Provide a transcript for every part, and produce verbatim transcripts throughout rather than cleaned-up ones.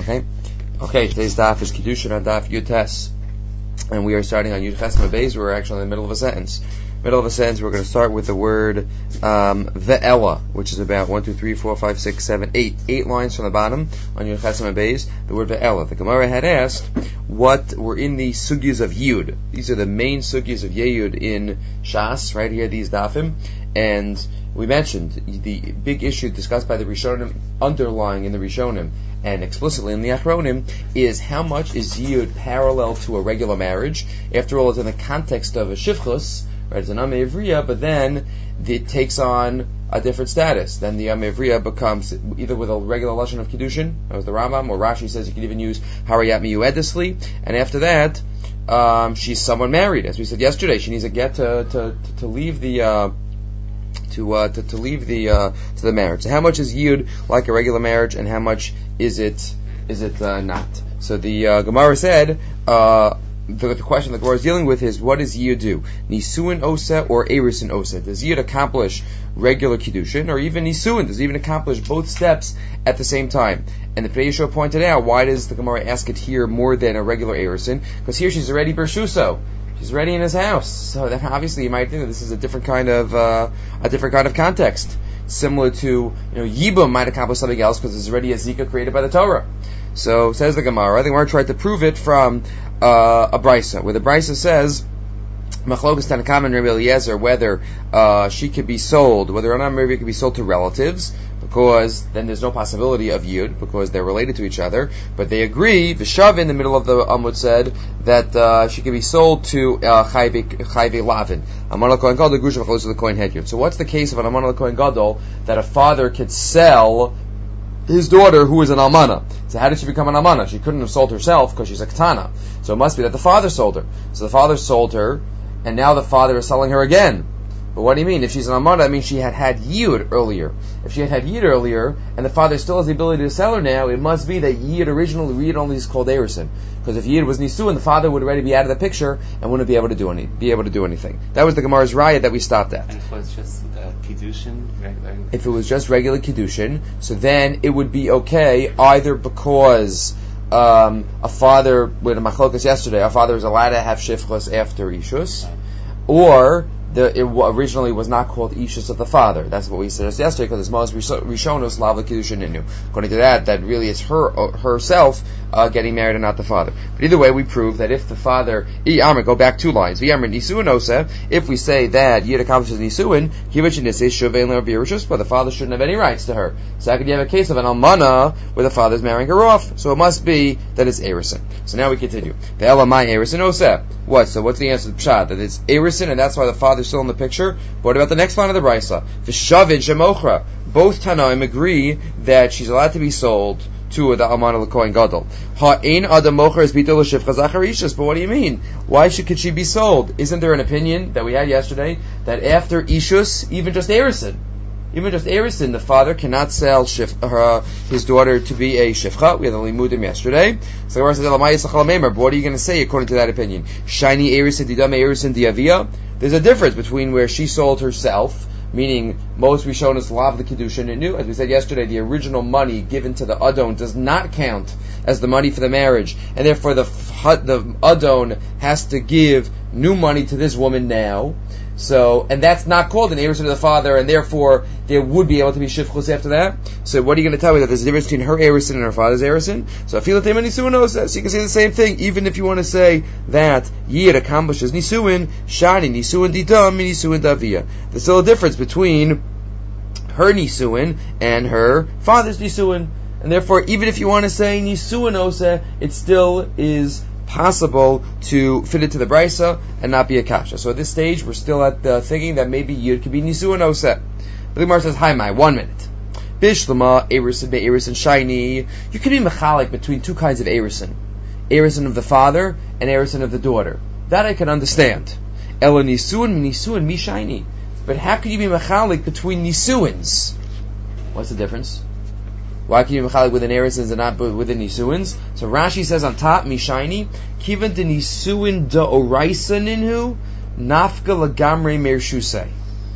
Okay, okay. Today's daf is Kiddushin on daf Yutes, and we are starting on Yud Ches Beis. We're actually in the middle of a sentence. Middle of a sentence. We're going to start with the word um, ve'ela, which is about one, two, three, four, five, six, seven, eight, eight lines from the bottom on Yud Ches Beis. The word ve'ela. The Gemara had asked what were in the sugyas of Yud. These are the main sugyas of Yehud in Shas. Right here, these dafim, and we mentioned the big issue discussed by the Rishonim, underlying in the Rishonim and explicitly in the Achronim, is how much is Yud parallel to a regular marriage. After all, it's in the context of a shivchus, right? It's an Amevriya, but then it takes on a different status. Then the Amevriya becomes either with a regular lashon of Kiddushin, that was the Rambam, or Rashi says you can even use Harayat Miyuedesli, and after that, um, she's someone married. As we said yesterday, she needs a get to, to, to leave the, uh, To, uh, to to leave the uh, to the marriage. So how much is Yud like a regular marriage, and how much is it is it uh, not? So the uh, Gemara said uh, the, the question the Gemara is dealing with is, what does Yud do? Nisuin osa or erisin osa? Does Yud accomplish regular kiddushin, or even nisuin? Does it even accomplish both steps at the same time? And the Pnei Yeshua pointed out, why does the Gemara ask it here more than a regular erisin? Because here she's already bershuso. She's already in his house, so that obviously you might think that this is a different kind of uh, a different kind of context, similar to, you know, Yibum might accomplish something else because there's already a Zika created by the Torah. So says the Gemara. The Gemara tried to prove it from uh, a brisa, where the brisa says Machlokas Tanakam and Rabbi Eliezer whether uh, she could be sold, whether or not maybe it could be sold to relatives, because then there's no possibility of Yud, because they're related to each other. But they agree, the Shav in the middle of the Amud said that uh, she could be sold to Chayve Lavin. Aman al-Kohen Gadol, the Grusha Machlokas to the Kohen Hedyot. So what's the case of an Aman al-Kohen Gadol that a father could sell his daughter who is an almana? So how did she become an almana? She couldn't have sold herself because she's a ketana. So it must be that the father sold her. So the father sold her, and now the father is selling her again. But what do you mean? If she's an almana, that means she had had Yud earlier. If she had had Yud earlier, and the father still has the ability to sell her now, it must be that Yud originally, Yud only is called Erison. Because if Yud was Nisuin, the father would already be out of the picture and wouldn't be able to do any, be able to do anything. That was the Gemara's raya that we stopped at. And if it was just uh, Kiddushin, regular? If it was just regular Kiddushin, so then it would be okay, either because um, a father, with a machlokas yesterday, a father is allowed to have shifchus after Ishus, right, or The, it originally was not called Ishus of the father. That's what we said yesterday, because it's most Rishonos Lavla Kiddushin Ninu. According to that, that really is her uh, herself uh, getting married and not the father. But either way, we prove that if the father, go back two lines, if we say that Yid accomplishes Nisuin, but the father shouldn't have any rights to her. So how could you have a case of an almana where the father is marrying her off? So it must be that it's Erison. So now we continue. The Elamai Erison Oseh. What? So what's the answer to the Pshat? That it's Erison, and that's why the father still in the picture. But what about the next line of the Brisa? V'shavin shemochra. Both Tanaim agree that she's allowed to be sold to the Almana l'Kohen Gadol. Ha'ein adam mocher is bito l'shivcha zachar ishus. But what do you mean? Why should could she be sold? Isn't there an opinion that we had yesterday that after Ishus, even just Erison, even just Erison, the father cannot sell shif, uh, his daughter to be a shifcha? We had the limudim yesterday. So the says, but what are you going to say according to that opinion? Shiny Erison didam Erison diavia. There's a difference between where she sold herself, meaning most Rishonos lav the Kiddushin and new. As we said yesterday, the original money given to the Adon does not count as the money for the marriage, and therefore the the Adon has to give new money to this woman now. So, and that's not called an Erison of the father, and therefore there would be able to be shifchus after that. So what are you going to tell me, that there's a difference between her Erison and her father's Erison? So I feel that they nisuin knows, so you can say the same thing, even if you want to say that Yid accomplishes nisuin, shani nisuin didam, nisuin davia. There's still a difference between her nisuin and her father's nisuin, and therefore even if you want to say nisuin osa, it still is possible to fit it to the brisa and not be a kasha. So at this stage, we're still at the thinking that maybe Yud could be nisuin oseh. But the Gemara says, "Hi, my one minute. Bishlama erison be erison shiny. You can be mechalik between two kinds of erison: erison of the father and erison of the daughter. That I can understand. Ela nisuin nisuin mi shiny. But how can you be mechalik between nisuins? What's the difference? Why can you be mechalik within erisons and not within nisuins? So Rashi says on top, Mishaini, Kivan de nisuin da oraisa ninhu, nafka lagamre mershusei.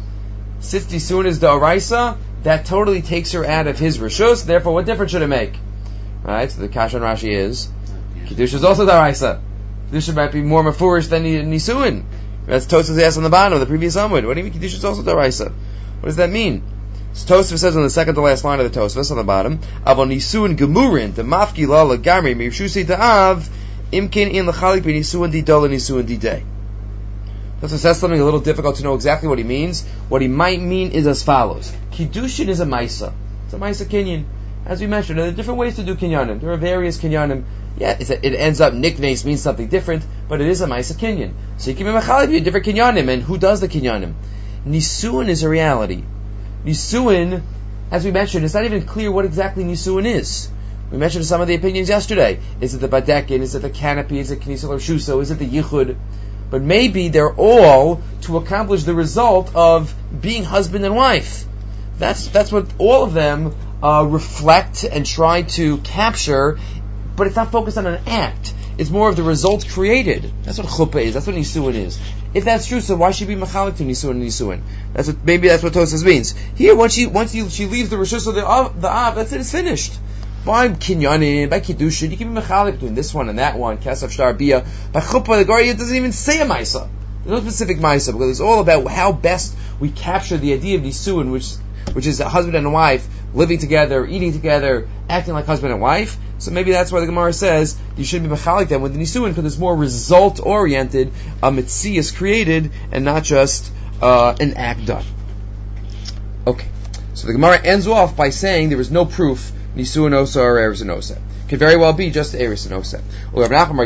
Since nisuin is da oraisa, that totally takes her out of his rishus, therefore what difference should it make? Right? So the Kasha on Rashi is Kiddush is also Daraisa. Kiddush might be more mafurish than Nisuin. That's Tosfos asked on the bottom of the previous Amud. What do you mean Kiddush is also Daraisa? What does that mean? So Tosfos says on the second to last line of the Tosfos on the bottom, Avon Nisuin Gemurin, the Mafki La Lagamri, Mirshusei Ta'av, Imkin in Lachalik Be Nisuin Didol and Nisuin Didei. Tosfos says something a little difficult to know exactly what he means. What he might mean is as follows. Kiddushin is a Maisa. It's a Maisa Kinyan. As we mentioned, there are different ways to do Kinyanim. There are various Kinyanim. Yeah, it's a, it ends up, nicknames means something different, but it is a Maisa Kinyan. So you can be Mechalib, you have different Kinyanim, and who does the Kinyanim? Nisuin is a reality. Nisuin, as we mentioned, it's not even clear what exactly Nisuin is. We mentioned some of the opinions yesterday. Is it the Badekin? Is it the canopy? Is it Knisel or Shuso? Is it the Yichud? But maybe they're all to accomplish the result of being husband and wife. That's that's what all of them uh, reflect and try to capture, but it's not focused on an act. It's more of the result created. That's what chuppah is. That's what nisuin is. If that's true, so why should be machalik to nisuin and nisuin? That's what maybe that's what Tosfos means. Here, once she once you, she leaves the rishus of the av, the av, that's it. It's finished. By kinyanim, by kiddushin, you can be mechalik between this one and that one. Kesef shtar bia. By chuppah, the Gemara doesn't even say a ma'isa. There's no specific ma'isa because it's all about how best we capture the idea of nisuin, which which is a husband and a wife living together, eating together, acting like husband and wife. So maybe that's why the Gemara says you shouldn't be mechalik them with the nisuin because it's more result oriented. A mitzvah is created and not just uh, an act done. Okay, so the Gemara ends off by saying there is no proof. Nisuin osa or eris osa. Could very well be just eris osa. But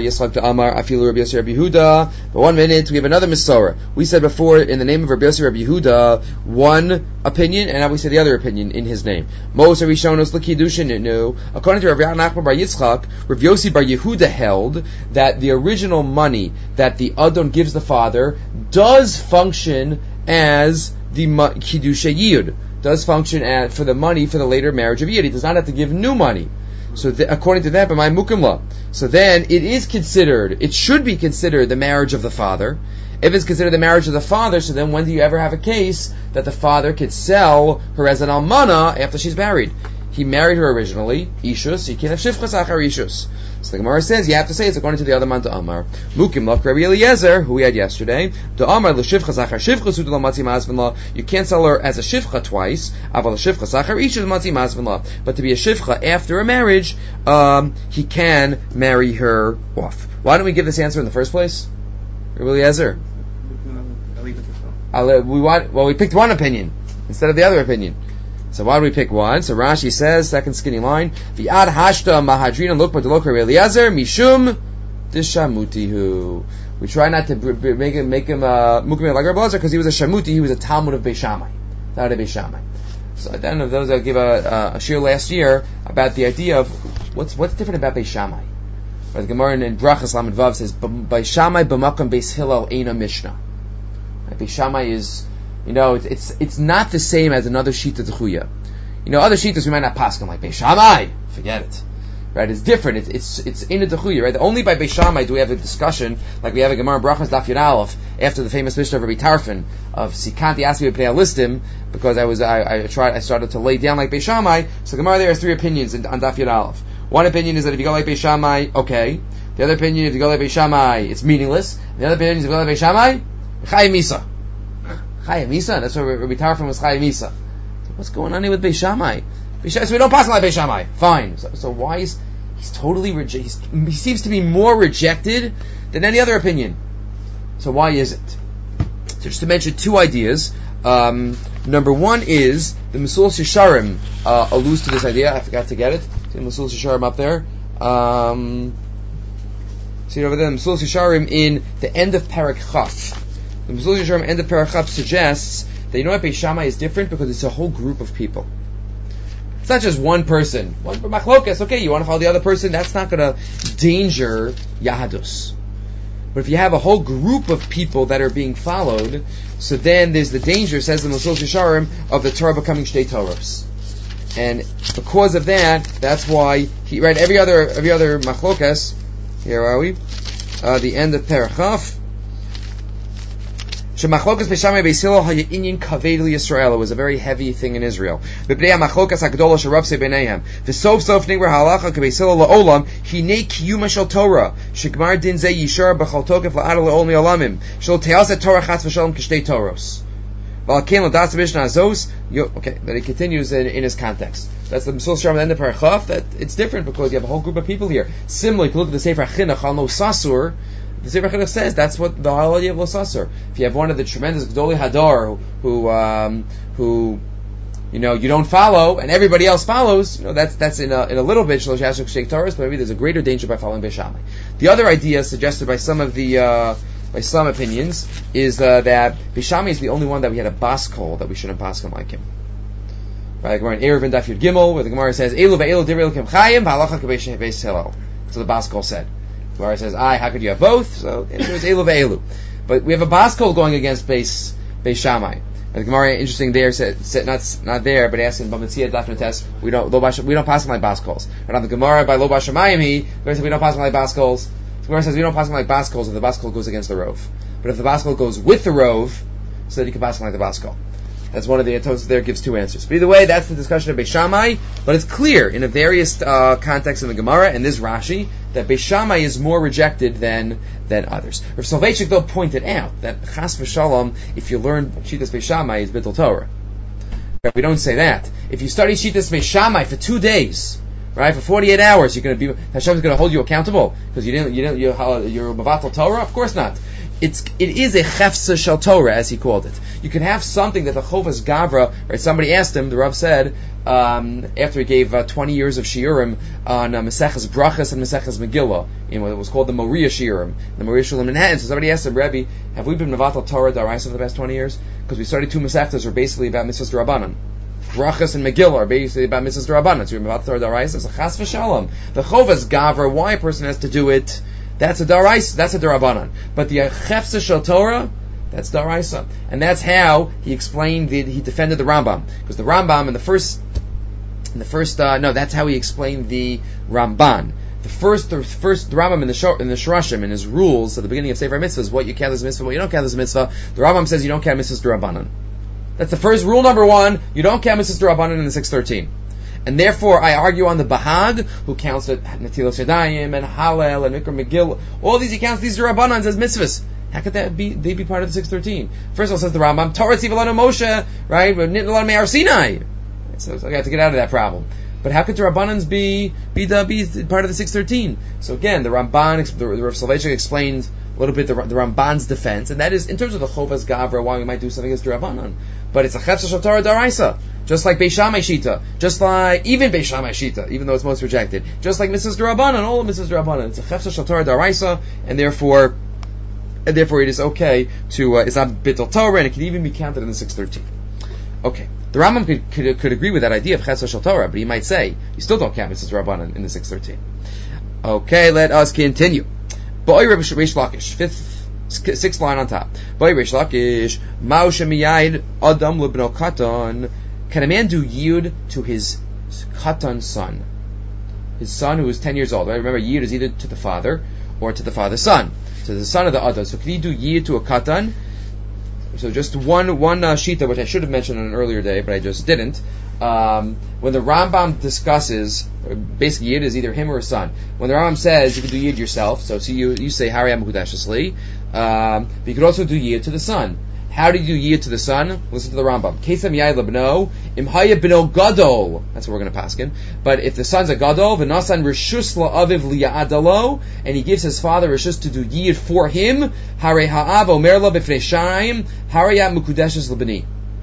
one minute, we have another Masorah. We said before, in the name of Rabbi Yossi Rabbi Yehuda, one opinion, and now we say the other opinion in his name. According to Rabbi Nachman Bar Yitzchak, Rabbi Yossi Bar Yehuda held that the original money that the Adon gives the father does function as the Kiddusha Yid. Does function at, for the money for the later marriage of Yid. He does not have to give new money. So th- according to that, b'may mukimla. So then it is considered, it should be considered the marriage of the father. If it's considered the marriage of the father, so then when do you ever have a case that the father could sell her as an almana after she's married? He married her originally, Ishus, you can't have Shifchas Achar Ishus. So the Gemara says, you have to say it's according to the other man to Amar. Mukim Lach Rabbi Eliezer, who we had yesterday, to Amar L'Shifchas Achar Shifchas Udal Matzi Mazvin. You can't sell her as a Shifcha twice, Aval L'Shifchas Achar Ishus Matzi Mazvin. But to be a Shifcha after a marriage, um, he can marry her off. Why don't we give this answer in the first place? Rabbi Eliezer? I'll, uh, we want, well, we picked one opinion instead of the other opinion. So why do we pick one? So Rashi says, second skinny line, V'ad hashta mahadrina lokma delok Rabbi Eliezer mishum dishamutihu. We try not to b- b- make him make him uh, mukim like Rabbi Eliezer because he was a shamuti. He was a Talmud of Beis Shammai, not a Beis Shammai. So at the end of those, I'll give a, a, a shir last year about the idea of what's what's different about Beis Shammai. Right, the Gemara in Brachas Lamed Vav says, Beis Shammai b'makam Beis Hillel eina Mishnah. Right, Beis Shammai is, you know, it's, it's it's not the same as another Shita T'chuya. You know, other Shitas we might not paskin like Beis Shammai. Forget it. Right? It's different. It's it's it's in a T'chuya, right? Only by Beis Shammai do we have a discussion like we have a Gemara Brachas Daf Yud Aleph after the famous Mishnah of Rabbi Tarfon of Sikanti Asmi B'nei Listim, because I was I, I tried I started to lay down like Beis Shammai. So Gemara there has three opinions in, on Daf Yud Aleph. One opinion is that if you go like Beis Shammai, okay. The other opinion, if you go like Beis Shammai, it's meaningless. The other opinion is if you go like Beis Shammai, Chayim Misa. Chayim Misa? That's what Rabbi Tarfon was Chayim Misa. What's going on here with Beis Shammai? So we don't pass like Beis Shammai. Fine. So, so why is he's totally rejected? He seems to be more rejected than any other opinion. So why is it? So just to mention two ideas. Um, number one is the Mesul Shisharim uh, alludes to this idea. I forgot to get it. See the Mesul Shisharim up there. Um, see it over there. The Mesul Shisharim in the end of Parak Chaf. The Mesul Shisharim end of Parak Chaf suggests that you know what Beis Shammai is different because it's a whole group of people. It's not just one person. One machlokas, okay, you want to follow the other person, that's not going to danger Yahadus. But if you have a whole group of people that are being followed, so then there's the danger, says the Mesul Shisharim, of the Torah becoming Shtei Torahs. And because of that, that's why he, right, every other, every other machlokas, here are we, uh, the end of Perachaf, Shemachlokas Beishamai Beis Hillel haya inyan kaved Yisrael. It was a very heavy thing in Israel. B'bnei hamachlokas hagdola sherav se b'neihem. V'sof sof nigvar halacha k'Beis Hillel la'olam hinei kiyuma shel Torah shegmar din ze yishar b'chol tokef la'ad la'ol mi'olamim shel te'aset Torah chatz v'shalom k'shtei Toros. V'alkein l'das mishnah azos. Okay, then he continues in, in his context. That's the Mesil Shalom at the end of Parachaf. That it's different because you have a whole group of people here. Similarly, if you look at the Sefer Chinuch al no sasur. The Sefer Chinuch says that's what the holiday of Losasur. If you have one of the tremendous Gdolei Hadar who, um, who, you know, you don't follow and everybody else follows, you know, that's that's in a in a little bit Shlosh Yashuk Sheikh Torahs, but maybe there's a greater danger by following Beis Shammai. The other idea suggested by some of the uh, by some opinions is uh, that Beis Shammai is the only one that we had a bas kol that we shouldn't bas him like him. Right, we're in Erev and Daf Yud Gimel where the Gemara says Elu ve'elu divrei Elokim chayim v'halacha k'Beis Beis Hillel. So the bas kol said. The Gemara says, "I, how could you have both?" So it was Elu ve'elu. But we have a bas kol going against Beis Beis Shammai. And the Gemara, interesting there, said, said not not there, but asking Bamitzia Daf Netes, we don't lo bash, we don't pass like bas kols. But on the Gemara by Lo Bashamayim, he the Gemara says we don't pass like bas kols. The Gemara says we don't pass like bas kols if the bas kol goes against the rov. But if the bas kol goes with the rov, so that you can pass like the bas kol. That's one of the Tosfos there gives two answers. But either way, that's the discussion of Beis Shammai. But it's clear in a various uh, contexts in the Gemara and this Rashi that Beis Shammai is more rejected than than others. Rav Soloveitchik though pointed out that Chas v'Shalom, if you learn Shitas Beis Shammai, is Bittul Torah. But we don't say that. If you study Shitas Beis Shammai for two days, right, for forty-eight hours, you're going to be Hashem's going to hold you accountable because you didn't, you didn't, you're, you're Mavatal Torah. Of course not. It's it is a chefsa shel Torah, as he called it. You can have something that the Chovas Gavra, right? Somebody asked him. The Rav said um, after he gave uh, twenty years of shiurim on uh, Maseches Brachas and Maseches Megillah, in what was called the Moriah shiurim, the Moriah Shulam in Manhattan. So somebody asked him, Rebbe, have we been Mevatel Torah Daraisa for the past twenty years? Because we started two Masechtas are basically about Mitzvahs D'Rabbanan. Brachas and Megillah are basically about Mitzvahs D'Rabbanan. So we're Mevatel Torah Daraisa. So Chas v'Shalom, the Chovas Gavra, why a person has to do it? That's a daraisa, that's a darabanan. But the chefsa shel Torah, that's daraisa. And that's how he explained, the, he defended the Rambam. Because the Rambam in the first, in the first, uh, no, that's how he explained the Ramban. The first, the first the Rambam in the Shor, in the Shorashim, in his rules at the beginning of Sefer Mitzvahs, what you count as a mitzvah, what you don't count as a mitzvah, the Rambam says you don't count mitzvahs darabanan. That's the first rule number one, you don't count mitzvahs darabanan in the six thirteen. And therefore, I argue on the Bahag, who counts it Netilas Yadayim and Hallel and Mikra Megillah. All these he counts these Rabbanans as mitzvahs. How could that be? They be part of the six thirteen. First of all, says the Rambam, Torah Tzivalanu Moshe, right? Nitlan Me'ar Sinai. So, so I got to get out of that problem. But how could the Rabbanans be be, the, be part of the six thirteen? So again, the Ramban, the, the Rav Soloveitchik explained a little bit the, the Ramban's defense, and that is in terms of the Chovas Gavra, why we might do something as Rabbanan. But it's a chefsa shel Torah daraisa, just like Beis Shammai Shita, just like even Beis Shammai Shita, even though it's most rejected, just like Missus D'Rabbanan, all of Missus D'Rabbanan. It's a chefsa shel Torah daraisa, and therefore, and therefore it is okay to uh, it's not bittul Torah, and it can even be counted in the six thirteen. Okay, the Rambam could, could could agree with that idea of chefsa shel Torah, but he might say you still don't count Missus D'Rabbanan in the six thirteen. Okay, let us continue. Ba'oi Reish Lakish, fifth. Sixth line on top. Boy Reish Lakish, Mao shemiyayid Adam lebno katan. Can a man do yid to his katan son? His son who is ten years old. Right? Remember, yid is either to the father or to the father's son. So the son of the Adam. So can he do yid to a katan? So just one one uh, shita, which I should have mentioned on an earlier day, but I just didn't. Um, when the Rambam discusses, basically yid is either him or his son. When the Rambam says you can do yid yourself, so see you you say Hari Amukudashasli, um, but you could also do yid to the son. How do you do yid to the son? Listen to the Rambam. Kesam yai lebno imhaya beno gadol. That's what we're going to paskin. But if the son's a gadol, v'nasan rishus la'aviv liya'adalo, and he gives his father rishus to do yid for him, hare ha'av omer la b'fnei shayim, harayat mukudeshes lebni.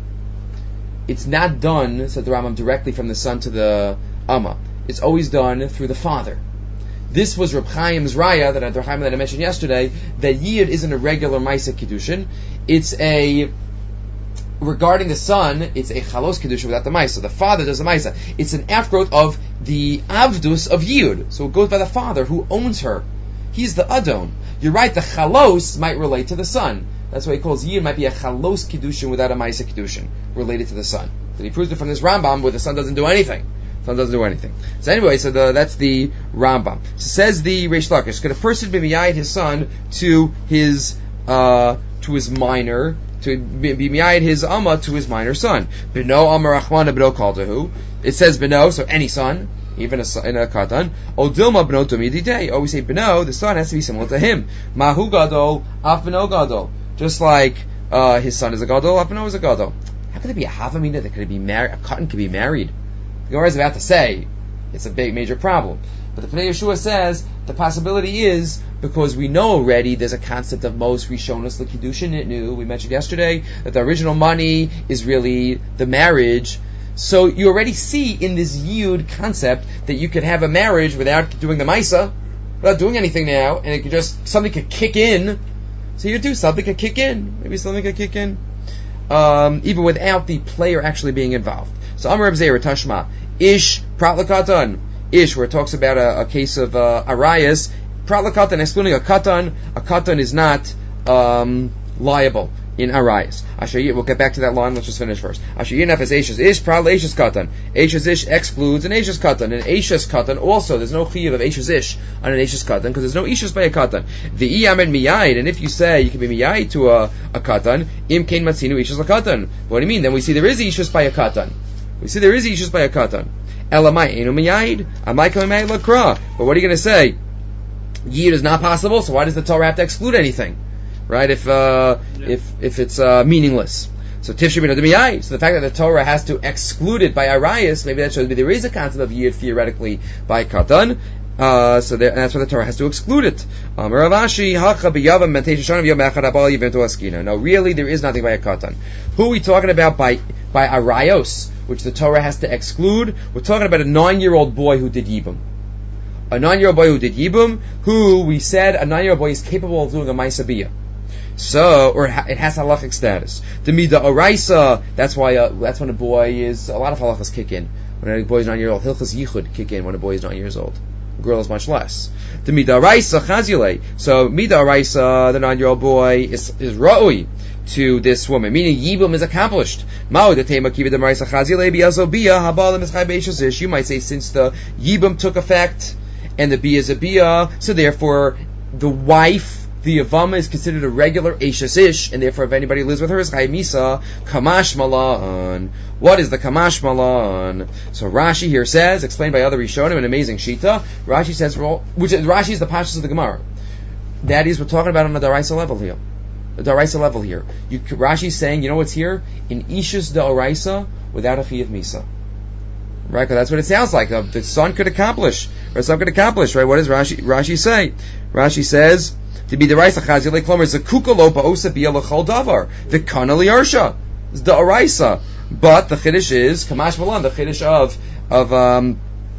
It's not done, said the Rambam, directly from the son to the Amma. It's always done through the father. This was Reb Chaim's raya that, that I mentioned yesterday, that Yid isn't a regular Maisa Kiddushin. It's a, regarding the son, it's a Chalos Kiddushin without the Maisa. The father does the Maisa. It's an outgrowth of the Avdus of Yid. So it goes by the father who owns her. He's the Adon. You're right, the Chalos might relate to the son. That's why he calls Yid might be a Chalos Kiddushin without a Maisa Kiddushin, related to the son. But he proves it from this Rambam where the son doesn't do anything. Son doesn't do anything. So anyway, so the, that's the Rambam. So says the Reish Lakish, could a person be miyayid his son to his uh, to his minor, to be be miyayid his amma to his minor son. Beno amar Rachmana beno kaldahu. It says beno, so any son, even a son, in a katan. O dilma beno tomididei. Always say beno, the son has to be similar to him. Mahu gadol, af beno gadol. Just like uh, his son is a gadol, af beno is a gadol. How could it be a havamina that could be married? A katan could be married. The Gemara is about to say it's a big major problem. But the Pnei Yeshua says the possibility is because we know already there's a concept of most Rishonos l'Kiddushin Nitnu. We mentioned yesterday that the original money is really the marriage. So you already see in this Yud concept that you could have a marriage without doing the Maisa, without doing anything now, and it could just, something could kick in. So you do, something could kick in. Maybe something could kick in. Um, even without the player actually being involved. So Amar Reb Zera Tashma, Ish Prat L'Katan. Ish, where it talks about a, a case of uh, Arias, Prat L'Katan, excluding a Katan, a Katan is not um, liable in Arias. We'll get back to that line, let's just finish first. Asher Yinaf is Ashes Ish, Prat L'Ashes Katan. Ashes Ish excludes an Ashes Katan. An Ashes Katan also, there's no chiyuv of Ashes Ish on an Ashes Katan, because there's no Ishes by a Katan. The Iyamen Miyayid, and if you say you can be Miyayid to a, a Katan, Im Kain Matzinu Ishes L'Katan. What do you mean? Then we see there is Ishes by a Katan. We see there is Ishes by a Katan. Elamai Enu Miyayid, Amai Kamei L'Kra. But what are you going to say? Yid is not possible, so why does the Torah have to exclude anything? Right? If uh, yeah. if if it's uh, meaningless. So Tifshir bin Adamiyai. So the fact that the Torah has to exclude it by Arias, maybe that shows me there is a concept of Yid theoretically by Katan. Uh, so there, and that's why the Torah has to exclude it. Um, no, really, there is nothing by a Katan. Who are we talking about by by Arios, which the Torah has to exclude? We're talking about a nine-year-old boy who did Yibum. A nine-year-old boy who did Yibum, who we said a nine-year-old boy is capable of doing a Maisabiyah. So, or it has halachic status. The Mida Araisa, that's why, uh, that's when a boy is, a lot of halachas kick in. When a boy is nine years old, Hilchas Yichud kick in when a boy is nine years old. A girl is much less. The Mida Araisa Chazile. So, Mida Araisa, the nine-year-old boy, is, is Ra'ui to this woman, meaning Yibum is accomplished. You might say, since the Yibum took effect, and the Bia is a Bia, so therefore, the wife, the Yavama is considered a regular Eishes Ish, and therefore if anybody lives with her is Chai Misa, Kamash Malan. What is the Kamash Malan? So Rashi here says, explained by other Rishonim, an amazing Shita, Rashi says, which Rashi is the Pashas of the Gemara. That is, we're talking about on a Daraisa level here. The Daraisa level here. You, Rashi is saying, you know what's here? In Ishus Daraisa, without a Chiyav Misa. Right, because that's what it sounds like. Uh, the son could accomplish, or the son could accomplish, right? What does Rashi, Rashi say? Rashi says, to be the Raisa Chazile Klomer, Zakukalo Ba'osa Bia L'chol Davar, the Kana Liarsha, it's the Araisa. But the Chiddush is, Kamash Malan, the Chiddush of, of, um,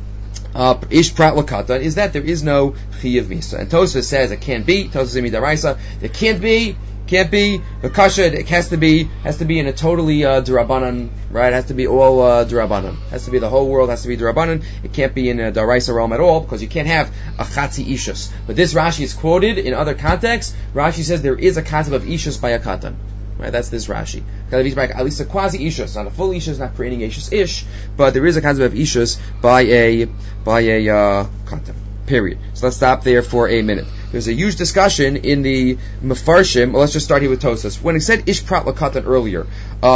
uh, Ish Prat L'Katan, is that there is no Chiyav Misa. And Tosfos says it can't be, Tosfos Imi Daraisa, it can't be, can't be, the Kasha, it has to be, has to be in a totally, uh, Durabanan, right? It has to be all, uh, Durabanan. It has to be, the whole world has to be Durabanan. It can't be in a Daraisa realm at all, because you can't have a Chatzi Ishus. But this Rashi is quoted in other contexts. Rashi says there is a concept of Ishus by a Katan. Right? That's this Rashi. At least a quasi Ishus, not a full Ishus, not creating Ishus Ish, but there is a concept of Ishus by a, by a, uh, Katan. Period. So let's stop there for a minute. There's a huge discussion in the Mefarshim. Well, let's just start here with Tosas. When it said Ish Prat L'Katan earlier,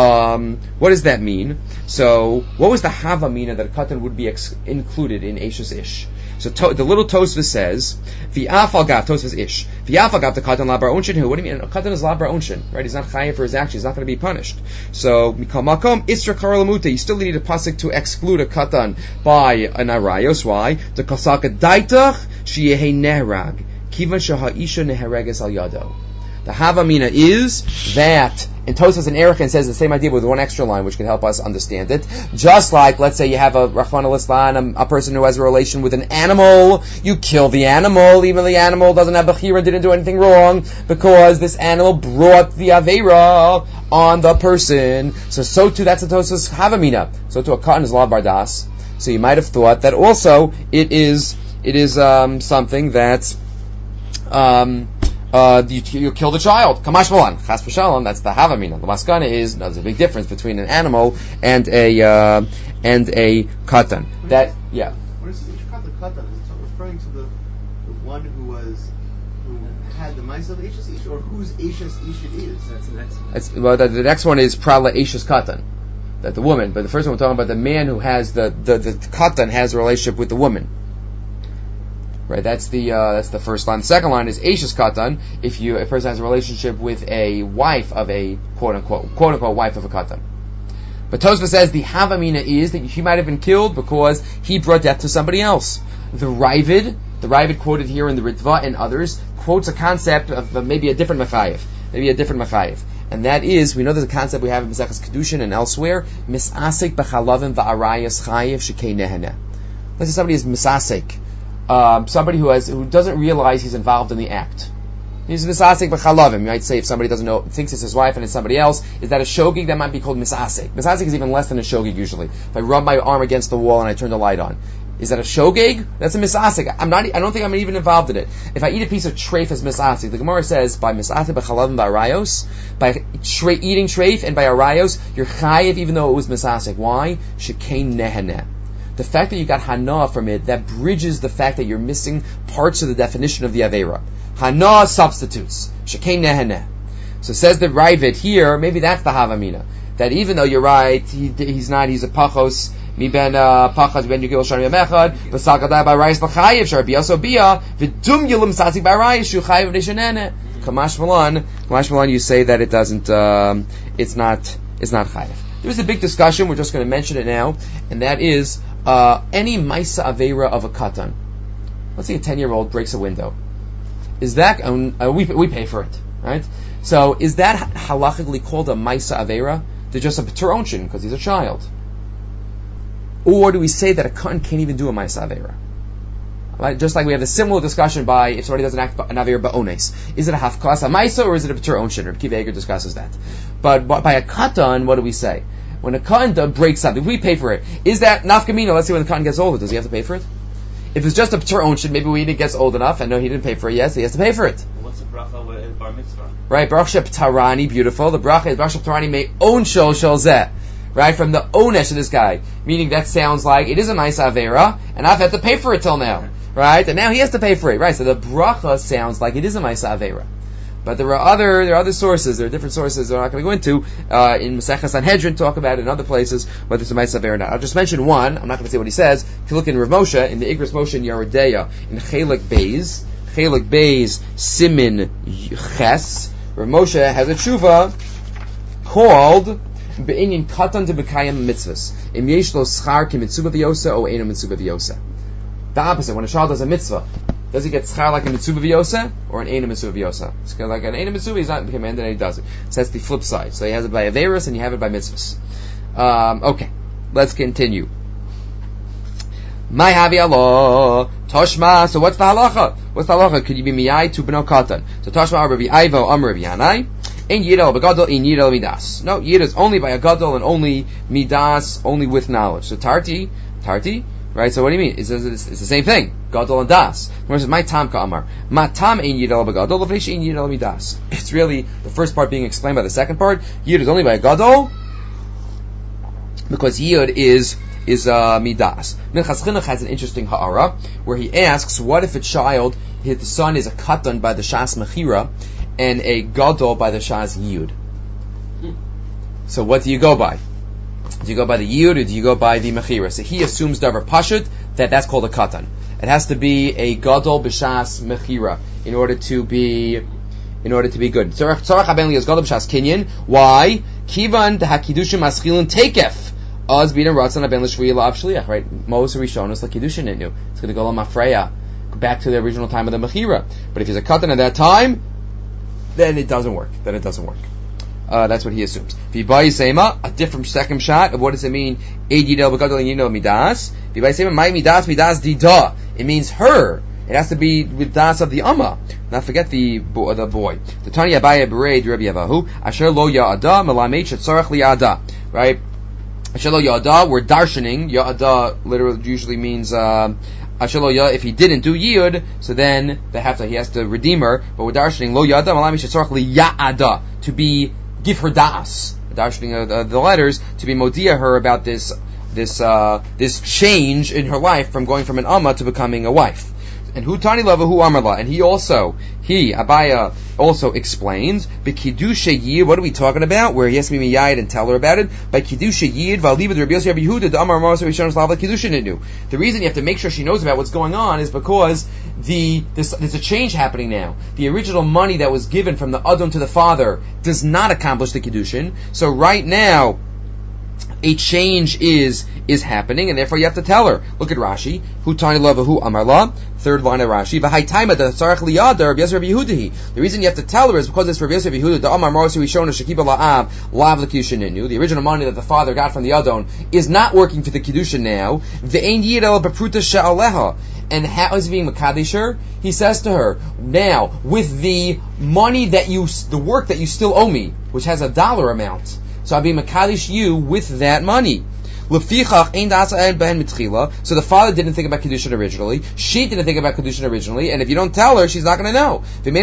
um, what does that mean? So, what was the Hava Mina that a Katan would be ex- included in Eishes Ish? So, to, the little Tosfos says, V'afal gav, Tosfos Ish. V'afal gav the Katan labra onshin who? What do you mean? A Katan is labra onshin, right? He's not chayav for his actions. He's not going to be punished. So, Mikal Makom, Isra Karalamuta. You still need a pasuk to exclude a Katan by an Arayos. Why? The Kosaka Daitach, Shiyehe Nehrag. Kivan Shaha'isha Nehereges Al Yado. The Havamina is that, and Tosas and Erichan says the same idea with one extra line, which can help us understand it. Just like, let's say you have a Rachmana Litzlan, a, a person who has a relation with an animal, you kill the animal, even though the animal doesn't have Bechira, didn't do anything wrong, because this animal brought the Aveira on the person. So, so too, that's a Tosas Havamina. So too, a Katan is Lav Bardas. So you might have thought that also it is, it is, um, something that's, um, Uh, you, you kill the child. Kamash Malan. Chas v'shalom, that's the Havamina. The Maskana is, no, there's a big difference between an animal and a, uh, and a Katan. That, yeah. When it's Ish Prat L'Katan, it's referring to the, the one who was, who had the Maisa of Eishes Ish, or whose Eishes Ish it is? That's the next one. It's, well, the, the next one is Prala Eishes Katan, that the woman. But the first one we're talking about the man who has the the, the Katan has a relationship with the woman. Right, that's the uh, that's the first line. The second line is Eishes Katan. If you a person has a relationship with a wife of a quote unquote quote unquote wife of a Katan. But Tosfos says the Havamina is that he might have been killed because he brought death to somebody else. The Ravid, the Ravid quoted here in the Ritva and others, quotes a concept of uh, maybe a different Machayev, maybe a different Machayev. And that is, we know there's a concept we have in Maseches Kedushin and elsewhere, Misasek b'chalavim v'arayas chayev shekei neheneh. Let's say somebody is Misasek, um, somebody who has who doesn't realize he's involved in the act. He's misasek b'chalavim. You might say if somebody doesn't know, thinks it's his wife and it's somebody else, is that a shogig? That might be called misasek. Misasek is even less than a shogig usually. If I rub my arm against the wall and I turn the light on, is that a shogig? That's a misasek. I'm not. I don't think I'm even involved in it. If I eat a piece of treif as misasek, the Gemara says by misasek b'chalavim b'arayos, by tre- eating treif and by arayos, you're chayiv even though it was misasek. Why? Shekein neheneh. The fact that you got hana from it, that bridges the fact that you're missing parts of the definition of the Aveira. Hana substitutes. Shekein neheneh. So says the Ravid here, maybe that's the Havamina. That even though you're right, he, he's not, he's a pachos, mi ben pachos ben yugil shari yamechad, v'sakadai b'arayis l'chayiv, shar biyaso biya, v'dum yilim satzik b'arayis, shu chayiv v'nishanene. Kamash Malan, Kamash Malan, you say that it doesn't, um, it's not, it's not chayiv. There was a big discussion, we're just going to mention it now, and that is, Uh, any Maisa Aveira of a Katan. Let's say a ten-year-old breaks a window. Is that, um, uh, we we pay for it, right? So, is that halachically called a Maisa Aveira? They're just a Patur Onshin, because he's a child. Or do we say that a Katan can't even do a Maisa Aveira? Right? Just like we have a similar discussion by if somebody does an act an Aveira Ba'ones. Is it a Hafkas, a Maisa, or is it a Patur Onshin? Rabbi Kiva Eger discusses that. But, but by a Katan, what do we say? When a Katan breaks something, we pay for it. Is that nafkamina? Let's say when the Katan gets older, does he have to pay for it? If it's just a P'tur Onshin, maybe when he gets old enough and no, he didn't pay for it yet, so he has to pay for it. What's the bracha with bar mitzvah? Right, Baruch P'tarani, beautiful. The bracha is Baruch P'tarani may own shol shol zeh. Right, from the onesh of this guy. Meaning that sounds like it is a nice Aveira, and I've had to pay for it till now. Right, and now he has to pay for it. Right, so the bracha sounds like it is a nice Aveira. But there are other there are other sources. There are different sources that we're not going to go into. Uh, in Maseches Sanhedrin, talk about it in other places whether it's a Ma'aseh Aveira or not. I'll just mention one. I'm not going to say what he says. If you look in Rav Moshe in the Igros Moshe in Yerodeya in Chelik Beis, Chelik Beis Simin Ches, Rav Moshe has a tshuva called Be'inyan Katan to Bekayim Mitzvahs. Im Yesh Lo Schar Ki Mitzvah V'Yosa O Eino Mitzvah V'Yosa. The opposite. When a child does a mitzvah, does he get schar like a mitzvah v'yosa or an eina mitzvah v'yosa? It's kind of like an eina mitzvah, he's not commanded and he does it. So that's the flip side. So he has it by averis and you have it by mitzvahs. Um, okay, let's continue. My havi Allah Toshma. So what's the halacha? What's the halacha? Could you be miyai to b'no katan? So Toshma Rabbi Ivo Amr Rabbi Yanai. In yidel b'gadol in yidel midas. No, yid is only by a gadol and only midas, only with knowledge. So tarti, tarti. Right, so what do you mean? It's, it's, it's the same thing. Gadol and das. Whereas my tam ka amar. Ma tam ein yidel b'gadol, l'veish ein yidel midas. It's really the first part being explained by the second part. Yid is only by a gadol because yid is is uh, midas. Minchas Chinuch has an interesting ha'ara where he asks, what if a child, his son is a katan by the shas mechira and a gadol by the shas yid? So what do you go by? Do you go by the yid or do you go by the mechira? So he assumes davar pashut that that's called a katan. It has to be a gadol b'shas mechira in order to be in order to be good. Tzorach haben li as gadol b'shas kinyan. Why? Kivan hakidushim maschilin takef az b'idin ratzon haben l'shvuyah la'av shliach. Right? Moses Rishonus l'kiddushin nitnu. It's going to go l'mafreya, back to the original time of the mechira. But if he's a katan at that time, then it doesn't work. Then it doesn't work. Uh, that's what he assumes. V'bai sema, a different second shot of what does it mean? Eid yidel b'gadol yidel midas. V'bai sema, my midas midas dida. It means her. It has to be with das of the amma. Not forget the bo- the boy. The Tani Abaye Berei Rabbi Yavahu. Asher lo ya'ada melamed shetzarach liya'ada. Right? Asher lo ya'ada. We're darshaning. Ya'ada literally usually means. Uh, Asher lo ya, if he didn't do yid, so then they have to. He has to redeem her. But we're darshaning lo ya'ada melamed shetzarach liya'ada, to be. Give her das, darshaning uh, the letters, to be modia her about this this uh, this change in her life from going from an amma to becoming a wife. And hu tani lava hu amarla, and he also, he, Abaya, also explains, by Kiddusha Yid, what are we talking about? Where he has to be miyayid and tell her about it. By Kiddusha Yid, v'aliva the Rabbi Yossi Rabbi Yehuda, the Amar Marasa Rishon Slav Kiddusha Nidnu. The reason you have to make sure she knows about what's going on is because the there's, there's a change happening now. The original money that was given from the Adon to the father does not accomplish the Kiddushin. So right now, a change is is happening, and therefore you have to tell her. Look at Rashi. Hu tani lava hu amarla. Third line of Rashi. V'hai taima da tzarach liyada Rabbi Yossi Rabbi Yehudahi. The reason you have to tell her is because it's Rabbi Yossi Rabbi Yehuda. The Amar Marasi Rishona Shekiba La'av Lav L'Kiddushin. The original money that the father got from the Adon is not working for the Kiddushin now. V'ein yid el bepruta she'aleha. And how is he being Makadisher? He says to her, now, with the money that you, the work that you still owe me, which has a dollar amount, so I'll be Makadish you with that money. So the father didn't think about Kiddushin originally, she didn't think about Kiddushin originally, and if you don't tell her, she's not going to know.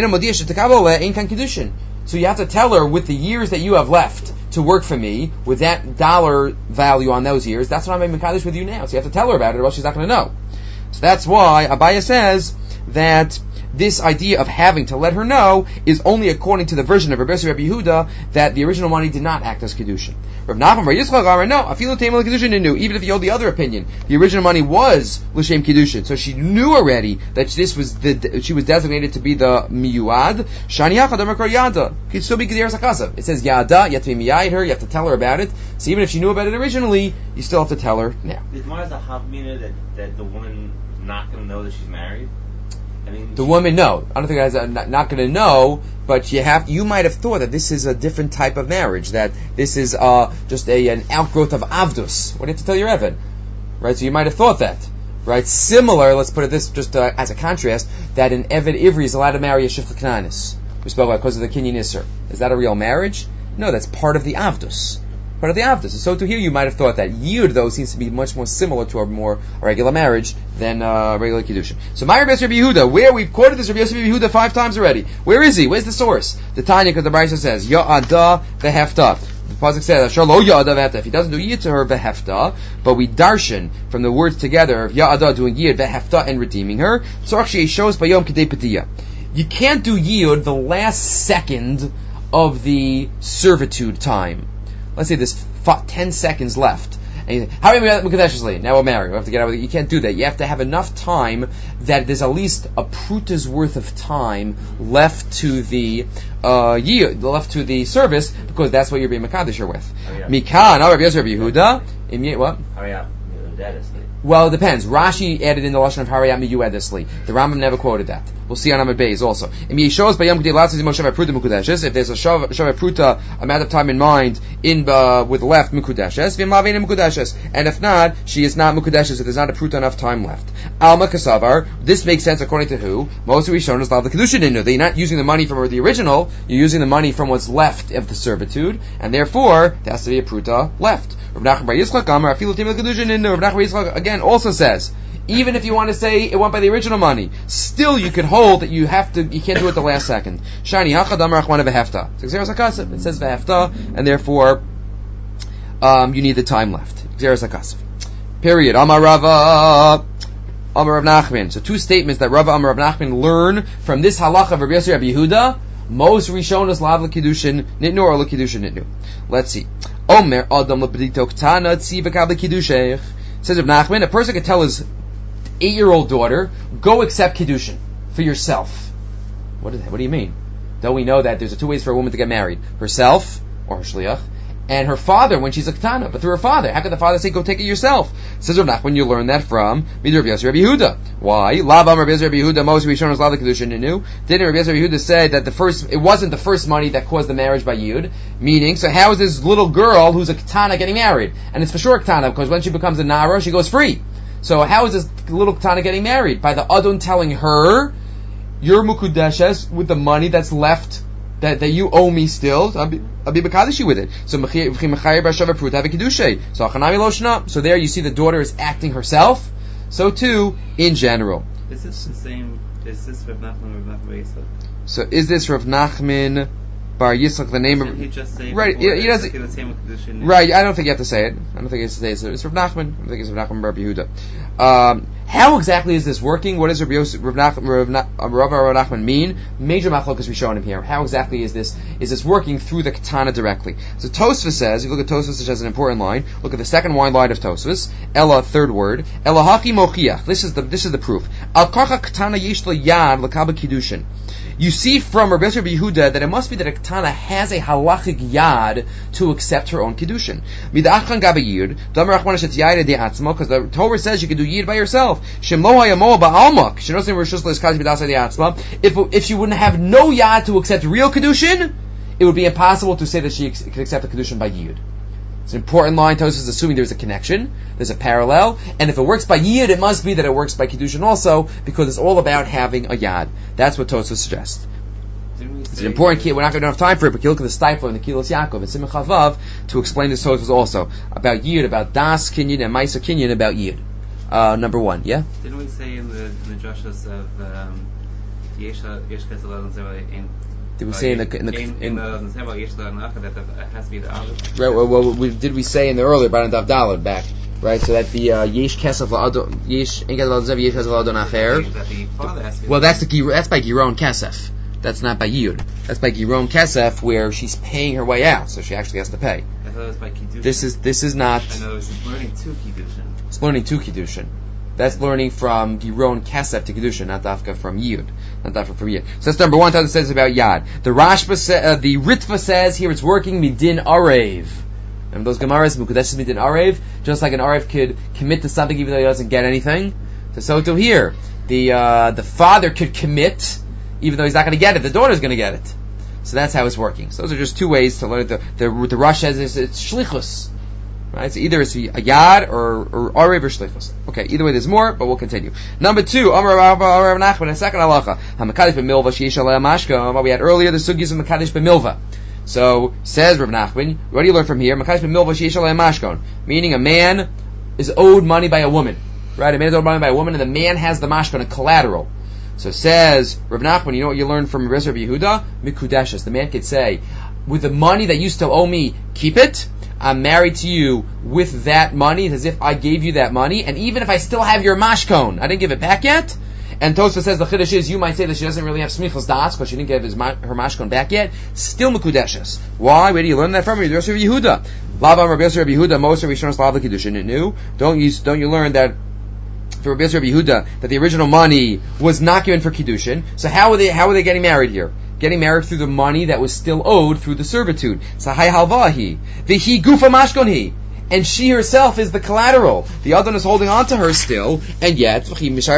So you have to tell her, with the years that you have left to work for me, with that dollar value on those years, that's what I'm making Makadish with you now. So you have to tell her about it, or else she's not going to know. So that's why Abaya says that this idea of having to let her know is only according to the version of Rabbi Yossi Rabbi Yehuda that the original money did not act as Kiddushin. Rav Nachman Bar Yitzchak, no, afilu teimel Kiddushin didn't. Even if you hold the other opinion, the original money was l'shem Kiddushin, so she knew already that this was the she was designated to be the miyuad. Shani yachad amakar yada could still be Gzeras HaKasav. It says yada, you have to be miyayid her, you have to tell her about it. So even if she knew about it originally, you still have to tell her now. Is Mars a havmina that that the woman not going to know that she's married? I mean, the woman, no. I don't think that's not, not going to know, but you have. You might have thought that this is a different type of marriage, that this is uh, just a an outgrowth of avdus. What do you have to tell your Evan? Right? So you might have thought that. Right? Similar, let's put it this, just uh, as a contrast, that an Eved Ivri is allowed to marry a Shifcha Knanis. We spoke about because of the Kinyan Isser. Is that a real marriage? No, that's part of the avdus. Part of the avdus. So to here you might have thought that Yud, though, seems to be much more similar to a more regular marriage than uh, regular Kiddushin. So my Rabbi Yossi Rabbi Yehuda, where we've quoted this Rabbi Yossi Rabbi Yehuda five times already. Where is he? Where's the source? The Tanya, because the Brisa says, Ya'ada v'hefta. The Pasuk says, Shalo Ya'ada v'hefta. If he doesn't do Yid to her, v'hefta, but we darshan from the words together of Ya'ada doing Yid, v'hefta, and redeeming her, tzorach she shows by Yom Kedei Petiyah. You can't do Yid the last second of the servitude time. Let's say there's ten seconds left. And you say, how many Mukadesh's now we're married, we have to get out with it. You can't do that. You have to have enough time that there's at least a pruta's worth of time left to the uh year, left to the service, because that's what you're being Makadesher with. Mikan, oh, Rabbi Yossi Rabbi Yehuda, what? Hurry up. Well, it depends. Rashi added in the lashon of Harayat Miyuedesli. The Rambam never quoted that. We'll see on Amud Beis also. If there's a Shav Pruta amount of time in mind in uh, with left Mukudeshes, and if not, she is not Mukudeshes. If there's not a Pruta enough time left. Alma Kasavar. This makes sense according to who? Most Rishonos love the Kedushin Inu. They're not using the money from the original. You're using the money from what's left of the servitude, and therefore there has to be a Pruta left. Rav Nachman Bar Yitzchak Amar Afilu Teimel Kedushin Inu. Rav Nachman Bar Yitzchak again also says, even if you want to say it went by the original money, still you can hold that you have to, you can't do it the last second. Shani hachad amar achwana v'hefta. It says v'hefta, and therefore um, you need the time left. Gzeras HaKasav. Period. Amar Rava, Amar Rav Nachman. So two statements that Rava Amar Rav Nachman learn from this halacha of Rabbi Yossi Rabbi Yehuda. Most Rishonos lav l'kiddushin nitnu or l'kiddushin nitnu. Let's see. Omer adam l'bedito ktana tzi v'kab l'kiddusheich. Says Rav Nachman, a person could tell his eight-year-old daughter, go accept Kiddushin for yourself. What, is that? What do you mean? Don't we know that there's two ways for a woman to get married? Herself, or her shliach, and her father when she's a ketana, but through her father. How could the father say, go take it yourself? Says Rav Nachman, you learn that from Midrash Rabbi Yossi Rabbi Yehuda. Why? Lavam Rabbi Yossi Rabbi Yehuda, most Rishonos lav l'kiddushin ninu. Didn't Rabbi Yossi Rabbi Yehuda say that the first, it wasn't the first money that caused the marriage by Yud? Meaning, so how is this little girl who's a ketana getting married? And it's for sure ketana, because when she becomes a nara, she goes free. So how is this little ketana getting married? By the Adon telling her, you're Mukudeshes with the money that's left, that, that you owe me still, I'll be, I'll be Mekadeshi with it. So So there you see the daughter is acting herself. So too, in general. Is this the same, is this Rav Nachman Rav Nachman Yitzchak? So is this Rav Nachman Bar Yitzchak, the name Didn't of... he just say right, he, he doesn't... The right, I don't think you have to say it. I don't think you have to say it. So it's Rav Nachman. I don't think it's Rav Nachman Bar Yehuda. Um, How exactly is this working? What does Rav Yosef, Rav Nach- Rav Na- Rav Rav Nachman mean? Major machlokas we showing him here. How exactly is this? Is this working through the katana directly? So Tosfos says, if you look at Tosfos, which has an important line. Look at the second wide line of Tosfos. Ella, third word. Ella haki mochiach. This is the this is the proof. Al karcha katana yesh lo yad l'kabel kiddushin. You see from Rabbi Yehuda that it must be that a katana has a halachic yad to accept her own kiddushin. Midachkan gabe yid, damar achmana shet yad de atzmo, because the Torah says you can do yid by yourself. Shem lo hayamo ba'almak. She knows in Rishus le'eskaj b'dasai de atzma. If if she wouldn't have no yad to accept real kiddushin, it would be impossible to say that she could accept the kiddushin by yid. It's an important line. Tosfos is assuming there's a connection, there's a parallel, and if it works by yid, it must be that it works by kiddushin also, because it's all about having a yad. That's what Tosfos suggests. It's an important key. We're not going to have time for it, but you look at the Stifler and the Kilos Yaakov and Simon Chavav to explain this Tosfos also about yid, about das kinyan and ma'aser kinyan about yid. Uh, number one, yeah. Didn't we say in the in the drashos of um, Yesh Yesh Kesel Zevay in Did we say in the in the in, in, the that it has to be the Aleph? right? Well, well, we, did we say in the earlier about Dav Dalad back, right? So that the uh, Yesh Kesef La'adon Yesh Ein Kesef La'adon Yesh Kesef La'adon Acher. That the father has to be. Well, that's the that's by Giron Kesef. That's not by Yud. That's by Giron Kesef, where she's paying her way out, so she actually has to pay. I thought it was by Kiddushin. This is this is not. I know it's learning to Kiddushin. It's learning to Kiddushin. That's learning from Giron Kesef to Kiddushin, not Dafka from Yud. Not Dafka from Yud. So that's number one. That says about Yad. The Rashba, sa- uh, the Ritva says here it's working midin arev. And those Gemaras, Mukadesh midin arev, just like an arev could commit to something even though he doesn't get anything. So so too here, the uh, the father could commit even though he's not going to get it. The daughter's going to get it. So that's how it's working. So those are just two ways to learn. The the, the Rosh says it's, it's shlichus. Right? So either it's a yad or or arev or shlichus. Okay, either way there's more, but we'll continue. Number two, Amar Rav Nachman, a second halacha. HaMekadesh b'milva sheyesh alei mashka. We had earlier the sugyas of Mekadesh b'milva. So says Rav Nachman, what do you learn from here? Mekadesh b'milva sheyesh alei mashkon, meaning a man is owed money by a woman. Right? A man is owed money by a woman, and the man has the mashkon, a collateral. So says Rav Nachman, you know what you learn from Rabbi Yehuda? Mikudeshes. The man could say, with the money that you still owe me, keep it. I'm married to you with that money. It's as if I gave you that money. And even if I still have your mashkon, I didn't give it back yet. And Tosfos says the chiddush is, you might say that she doesn't really have smichos das because she didn't give his, her mashkon back yet. Still Mikudeshes. Why? Where do you learn that from? Rabbi Yehuda. Lavam Rabbi Yehuda, most of Rishonos Lav Kiddushin. New. Don't you don't you learn that? For Rabbi Yehuda, that the original money was not given for kiddushin. So how are they? How are they getting married here? Getting married through the money that was still owed through the servitude. Sahai halvahi, vihi gufa mashkonhi, and she herself is the collateral. The other one is holding on to her still, and yet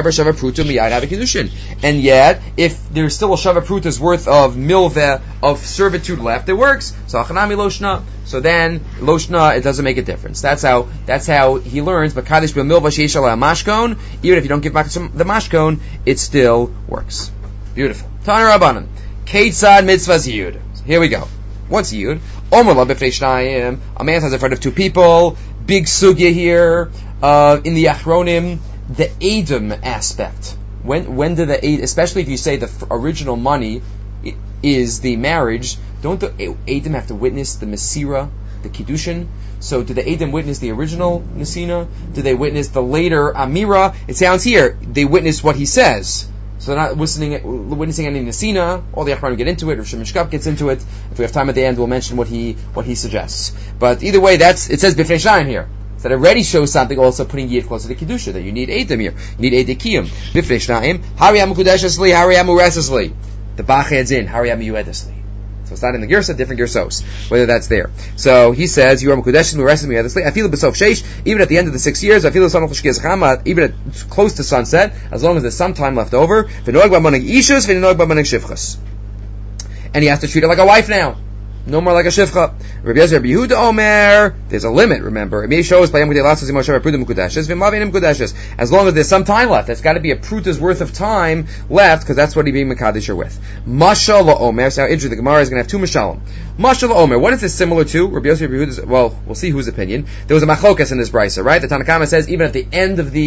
and yet if there's still a shava pruta's worth of milveh of servitude left, it works. So achanami loshna. So then loshna, it doesn't make a difference. That's how that's how he learns. But kadesh b'milva sheish ala mashkon, even if you don't give back the mashkon, it still works. Beautiful. Tana Rabbanan, Keitzad mitzvahs yud. Here we go. What's yud? Omer la b'fnei shnayim. A man stands in front of two people. Big sugya here. Uh, in the Achronim, the Edom aspect. When when do the Edom, especially if you say the f- original money is the marriage, don't the Edom have to witness the Mesira, the Kiddushin? So do the Edom witness the original Nesina? Do they witness the later Amira? It sounds here, they witness what he says. So they're not listening, witnessing any Nesina. All the Achronim get into it, Rav Shimon Shkap gets into it. If we have time at the end, we'll mention what he what he suggests. But either way, that's it says B'fnei Shnayim here. So that already shows something also putting Yid closer to Kedusha, that you need Edom here. You need Edekiyim. B'fnei Shnayim, Hariyam Kudeshesli, Hariyam Uresesli. The Bach adds in, Hariyam Yuedesli. So it's not in the Girsa, different Girsos, whether that's there. So he says, you are Mekudeshes, Mureses, Meyadesli. I feel it b'sof sheish, even at the end of the six years, I feel the sun of Shkias Chama, even at close to sunset, as long as there's some time left over, V'noeg b'moneg ishus, v'noeg b'moneg shivchas. And he has to treat her like a wife now. No more like a shivcha. Rabbi Yezer, Rabbi Yehuda Omer, there's a limit, remember. It may show us by Yom Kedei Latzos Yimoshav Pruta Mekudeshes, V'mavin Mekudeshes. As long as there's some time left, there's got to be a pruta's worth of time left, because that's what he being Mekadesh with. Mashal Omer, so now interesting, the Gemara is going to have two Mashalim. Mashal Omer, what is this similar to? Rabbi Yezer, Rabbi Yehuda, well, we'll see whose opinion. There was a machlokas in this brisa, right? The Tanakama says, even at the end of the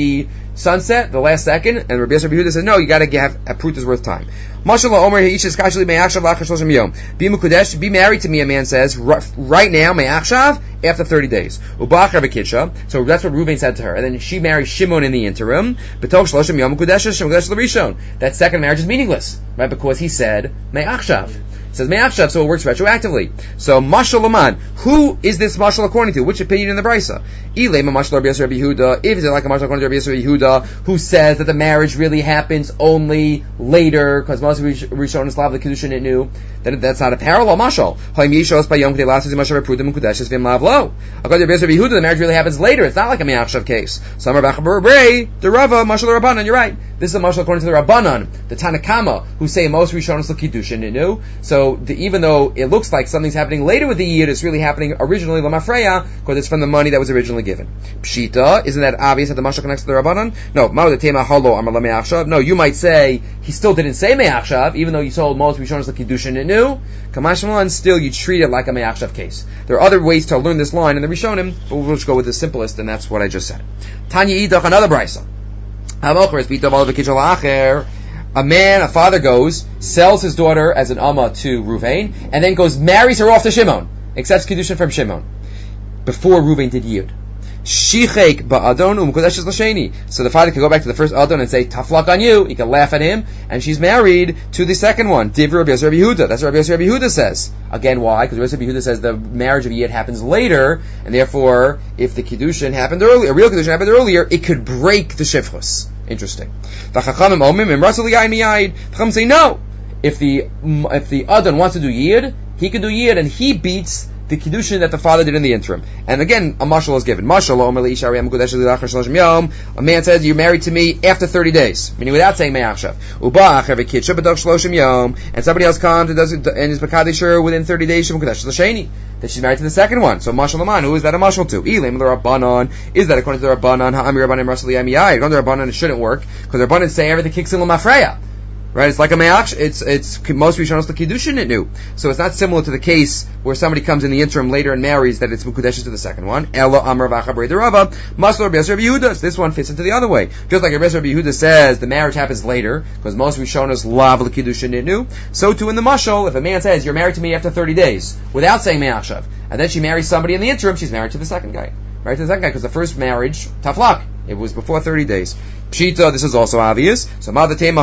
sunset, the last second, and Rabbi Yosef Yehuda says, no, you gotta have a prut worth time. Mashallah Omer Ha'ishes Kashli Me'achshav Lachar Shloshim Yom. Be Mukudesh, be married to me, a man says, right now, Me'achshav, after thirty days. Ubachar B'kitsha, so that's what Reuven said to her. And then she married Shimon in the interim. B'tov Shloshim Yom Mukudesh, Mukudesh L'Rishon. That second marriage is meaningless, right? Because he said, Me'achshav. It says Me'achshav, so it works retroactively. So, Mashal Laman, who is this Mashal according to? Which opinion in the Brisa? Ilema Mashal Rabbi Yosef Rabbi Yehuda, if it's like a Mashal according to Rabbi Yosef Rabbi Yehuda, who says that the marriage really happens only later, because most of Rishon and Slav, the Kedushin it knew, then that's not a parallel Mashal. Haim Yishos by Yom K'dei Lasses Mashal Reprudim and Kudeshes Vim Lav Lo. According to Rabbi Yosef Rabbi Yehuda, the marriage really happens later. It's not like a Me'achshav case. Samar B'achabar Brei, the Rava, Mashal Rabbanan, you're right. This is a Mashal according to the Rabbanan, the Tanakama, who say most Rishonos the Kiddushin it knew. So the, even though it looks like something's happening later with the Yid, it's really happening originally Lamafreya, because it's from the money that was originally given. Pshita, isn't that obvious that the Mashal connects to the Rabbanan? No, Ma'odetema Halo Amar Me'achshav. No, you might say he still didn't say Me'achshav, even though you told most Rishonos the Kiddushin it knew. Kamashmalan, still you treat it like a Me'achshav case. There are other ways to learn this line in the Rishonim, but we'll just go with the simplest, and that's what I just said. Tanya Idach, another brisa. A man, a father goes, sells his daughter as an amma to Ruvain, and then goes, marries her off to Shimon, accepts Kiddushin from Shimon, before Ruvain did Yid. Shichek ba'adon u'mukudeshes l'sheni. So the father can go back to the first adon and say, tough luck on you. He can laugh at him, and she's married to the second one. Divrei Rabbi Yosef Rabbi Yehuda. That's what Rabbi Yosef Rabbi Yehuda says. Again, why? Because Rabbi Yosef Rabbi Yehuda says the marriage of Yid happens later, and therefore, if the Kiddushin happened earlier, a real Kiddushin happened earlier, it could break the Shifchus. Interesting. The Chachamim omim imrasul yayin miyayid. The Chachamim say no. If the if the adon wants to do Yid, he can do Yid, and he beats the Kiddushin that the father did in the interim. And again, a mashal is given. Mashal, a man says, you're married to me after thirty days, meaning without saying me'achshav. And somebody else comes and does it, and is Bakadisher within thirty days, that she's married to the second one. So mashal aman, who is that a mashal to? Is that according to the Rabbanan? Ha'ami Rabbanan Rasali Amiyai. According to the Rabbanan, it shouldn't work, because the Rabbanan say everything kicks in l'mafreya. Right, it's like a me'ach. It's it's most Rishonos the Kiddushin it knew. So it's not similar to the case where somebody comes in the interim later and marries that it's mukudeshes to the second one. Ella Amar Vachabrei Derava Maslo Rabbi Yosef Rabbi Yehuda. This one fits into the other way. Just like Rabbi Yosef Rabbi Yehuda says the marriage happens later because most Rishonos love the Kiddushin it knew. So too in the mashal, if a man says you're married to me after thirty days without saying me'achshav, and then she marries somebody in the interim, she's married to the second guy. Right to the second guy because the first marriage, tough luck. It was before thirty days. Pshita, this is also obvious. So,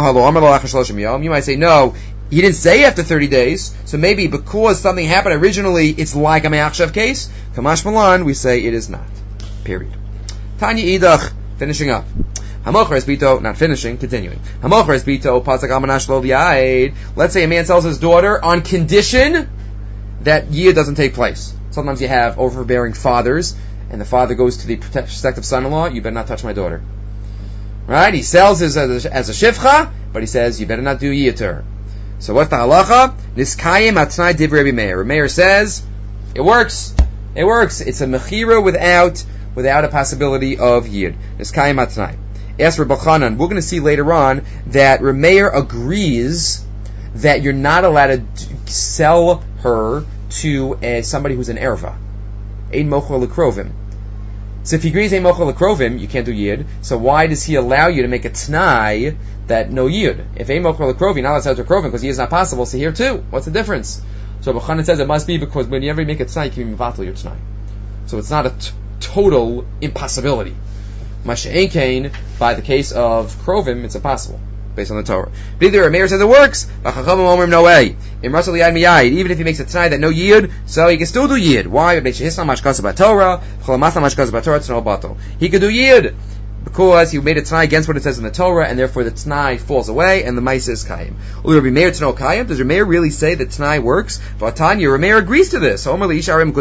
you might say, no, he didn't say after thirty days, so maybe because something happened originally, it's like a me'achshav case. Kamash Malan, we say it is not. Period. Tanya Idach, finishing up. Hamochres bito, not finishing, continuing. Hamochres bito, pasak amanash lo v'yaid. Let's say a man sells his daughter on condition that yid doesn't take place. Sometimes you have overbearing fathers, and the father goes to the prospective son-in-law, you better not touch my daughter. Right? He sells his as a, as a shifcha, but he says, you better not do yid to her. So what's the halacha? Niskayim atnai divrei Rabbi Meir. Rabbi Meir says, it works. It works. It's a mechira without, without a possibility of yid. Niskayim atnai. Ask Rabbi Chanan, we're going to see later on that Rabbi Meir agrees that you're not allowed to sell her to uh, somebody who's an erva. Ein mochel lekrovim. So if he agrees ein mochel lekrovim, you can't do yid. So why does he allow you to make a t'nai that no yid? If ein mochel lekrovim, you're not allowed to sell to krovim because yid is not possible. So here too, what's the difference? So B'chanan says it must be because whenever you make a t'nai, you can be mevatel your t'nai. So it's not a t- total impossibility. Masha'en kain, by the case of krovim, it's impossible. Based on the Torah. But either Rameir says it works, no way. Even if he makes a t'nai that no yid, so he can still do yid. Why? He could do yid because he made a t'nai against what it says in the Torah, and therefore the t'nai falls away, and the ma'aseh is kayim. Does Rameir really say that t'nai works? Vatanya, Rameir agrees to this. If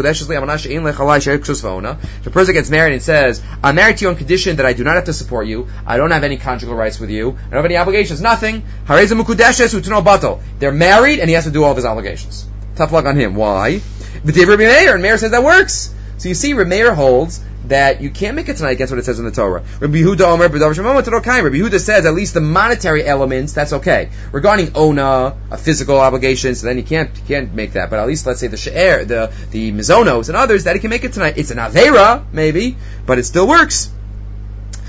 a person gets married and says, I'm married to you on condition that I do not have to support you, I don't have any conjugal rights with you, I don't have any obligations, nothing. They're married, and he has to do all of his obligations. Tough luck on him. Why? But Rameir, and Meir says that works. So you see, Rameir holds that you can't make it tonight against what it says in the Torah. Rabbi Yehuda Omer, Rabbi Yehuda says at least the monetary elements, that's okay. Regarding ona, a physical obligation, so then you can't you can't make that. But at least let's say the she'er, the the mizonos and others, that he can make it tonight. It's an avera, maybe, but it still works.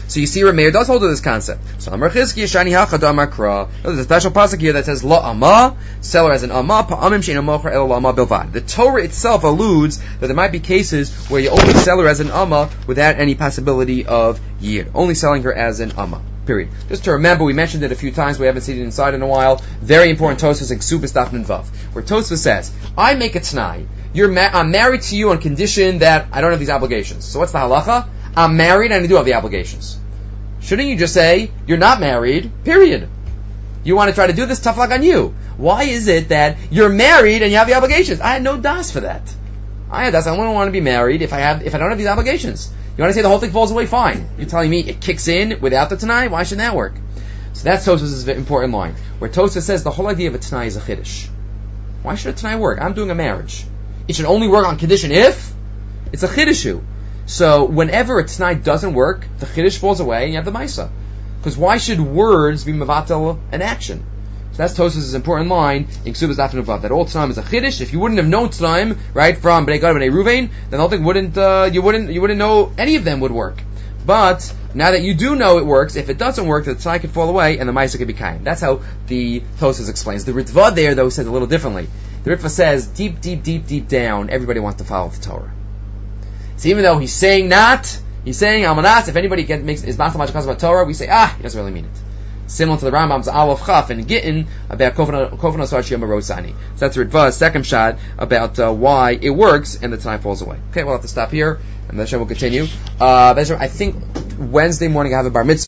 So you see, Rameir does hold to this concept. So Amar Chizki Shani Hachad Amar Kra. There's a special pasuk here that says La Amma, seller as an Amma, Pa'amim Shein Amocher El Amma Bilvad. The Torah itself alludes that there might be cases where you only sell her as an Amma without any possibility of Yir. Only selling her as an Amma. Period. Just to remember, we mentioned it a few times. We haven't seen it inside in a while. Very important Tosfos in Ksubas Daf Nun Vav, where Tosfos says, "I make a t'nai. You're ma- I'm married to you on condition that I don't have these obligations." So what's the halacha? I'm married and I do have the obligations. Shouldn't you just say you're not married? Period. You want to try to do this? Tough luck on you. Why is it that you're married and you have the obligations? I had no das for that. I had das. I wouldn't want to be married if I have if I don't have these obligations. You want to say the whole thing falls away? Fine. You're telling me it kicks in without the Tanai? Why should that work? So that's Tosfos' important line, where Tosfos says the whole idea of a Tanai is a Chiddush. Why should a Tanai work? I'm doing a marriage. It should only work on condition if it's a Chiddushu. So whenever a Tanai doesn't work, the Chiddush falls away and you have the Maisa. Because why should words be Mavatel an action? So that's Tosfos' important line in Ksubas Daf Nun Vav, that all Tanaim is a Chiddush. If you wouldn't have known Tanaim, right, from Bnei Gad and Bnei Ruvain, then the whole thing wouldn't, uh, you wouldn't, you wouldn't know any of them would work. But now that you do know it works, if it doesn't work, the Tanai could fall away and the Maisa could be Kaim. That's how the Tosfos explains. The Ritva there, though, says a little differently. The Ritva says, deep, deep, deep, deep down, everybody wants to follow the Torah. So even though he's saying not, he's saying Almanas, if anybody gets, makes, is Matzah Machkas about Torah, we say, ah, he doesn't really mean it. Similar to the Rambam's Aleph Chaf and Gittin about Kofan Osarchi Marosani. So that's Ritva's second shot about uh, why it works and the time falls away. Okay, we'll have to stop here and the show will continue. Uh, I think Wednesday morning I have a bar mitzvah.